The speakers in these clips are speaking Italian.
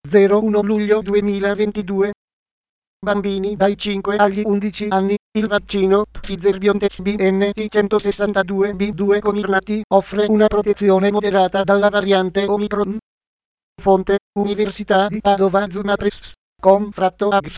01 luglio 2022. Bambini dai 5 agli 11 anni. Il vaccino Pfizer-BioNTech BNT162b2 Comirnaty offre una protezione moderata dalla variante Omicron. Fonte: Università di Padova Zumapress.com/AGF.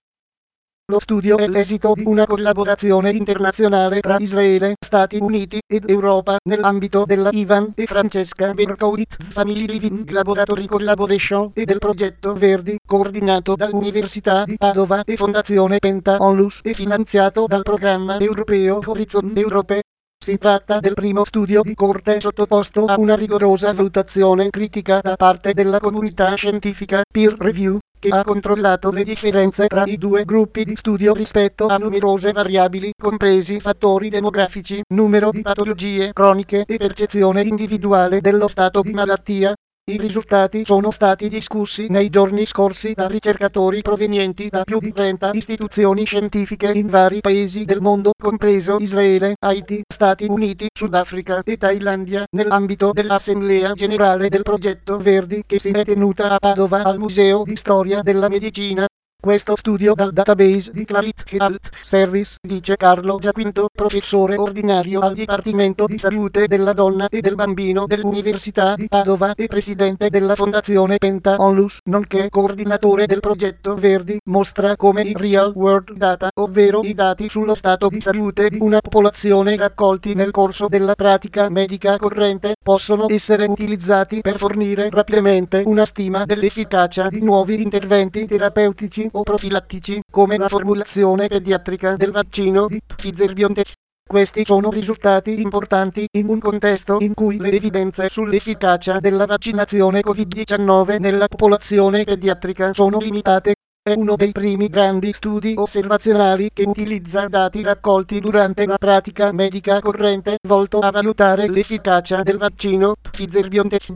Lo studio è l'esito di una collaborazione internazionale tra Israele, Stati Uniti ed Europa nell'ambito della Ivan e Francesca Berkowitz Family Living Laboratory Collaboration e del progetto Verdi, coordinato dall'Università di Padova e Fondazione Penta Onlus e finanziato dal programma europeo Horizon Europe. Si tratta del primo studio di corte sottoposto a una rigorosa valutazione critica da parte della comunità scientifica peer review, che ha controllato le differenze tra i due gruppi di studio rispetto a numerose variabili, compresi fattori demografici, numero di patologie croniche e percezione individuale dello stato di malattia. I risultati sono stati discussi nei giorni scorsi da ricercatori provenienti da più di 30 istituzioni scientifiche in vari paesi del mondo, compreso Israele, Haiti, Stati Uniti, Sudafrica e Thailandia, nell'ambito dell'Assemblea Generale del Progetto Verdi che si è tenuta a Padova al Museo di Storia della Medicina. Questo studio dal database di Clarit Health Service, dice Carlo Giaquinto, professore ordinario al Dipartimento di Salute della Donna e del Bambino dell'Università di Padova e presidente della Fondazione Penta Onlus, nonché coordinatore del progetto Verdi, mostra come i real world data, ovvero i dati sullo stato di salute di una popolazione raccolti nel corso della pratica medica corrente, possono essere utilizzati per fornire rapidamente una stima dell'efficacia di nuovi interventi terapeutici o profilattici, come la formulazione pediatrica del vaccino di Pfizer-BioNTech. Questi sono risultati importanti in un contesto in cui le evidenze sull'efficacia della vaccinazione Covid-19 nella popolazione pediatrica sono limitate. È uno dei primi grandi studi osservazionali che utilizza dati raccolti durante la pratica medica corrente, volto a valutare l'efficacia del vaccino Pfizer-BioNTech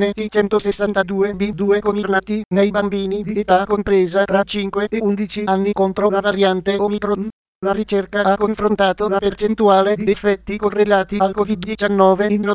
BNT162b2 Comirnaty nei bambini di età compresa tra 5 e 11 anni contro la variante Omicron. La ricerca ha confrontato la percentuale di effetti correlati al Covid-19 in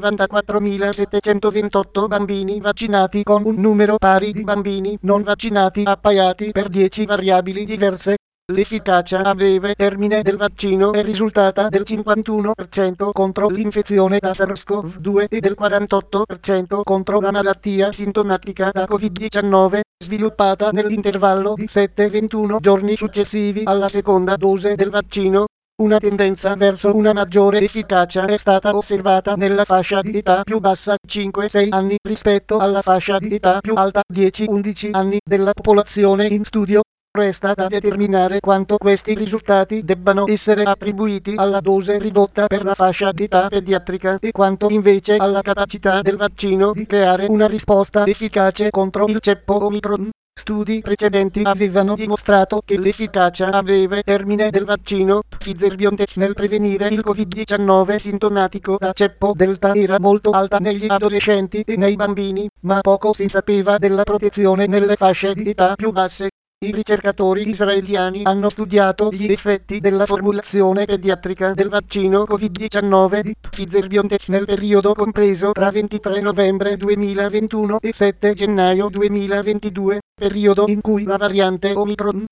94.728 bambini vaccinati con un numero pari di bambini non vaccinati appaiati per 10 variabili diverse. L'efficacia a breve termine del vaccino è risultata del 51% contro l'infezione da SARS-CoV-2 e del 48% contro la malattia sintomatica da Covid-19, sviluppata nell'intervallo di 7-21 giorni successivi alla seconda dose del vaccino. Una tendenza verso una maggiore efficacia è stata osservata nella fascia di età più bassa 5-6 anni rispetto alla fascia di età più alta 10-11 anni della popolazione in studio. Resta da determinare quanto questi risultati debbano essere attribuiti alla dose ridotta per la fascia di età pediatrica e quanto invece alla capacità del vaccino di creare una risposta efficace contro il ceppo Omicron. Studi precedenti avevano dimostrato che l'efficacia a breve termine del vaccino Pfizer-BioNTech nel prevenire il Covid-19 sintomatico da ceppo Delta era molto alta negli adolescenti e nei bambini, ma poco si sapeva della protezione nelle fasce di età più basse. I ricercatori israeliani hanno studiato gli effetti della formulazione pediatrica del vaccino Covid-19 di Pfizer-BioNTech nel periodo compreso tra 23 novembre 2021 e 7 gennaio 2022, periodo in cui la variante Omicron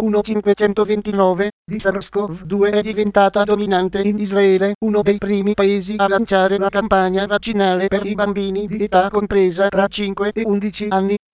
B11529 di SARS-CoV-2 è diventata dominante in Israele, uno dei primi paesi a lanciare la campagna vaccinale per i bambini di età compresa tra 5 e 11 anni.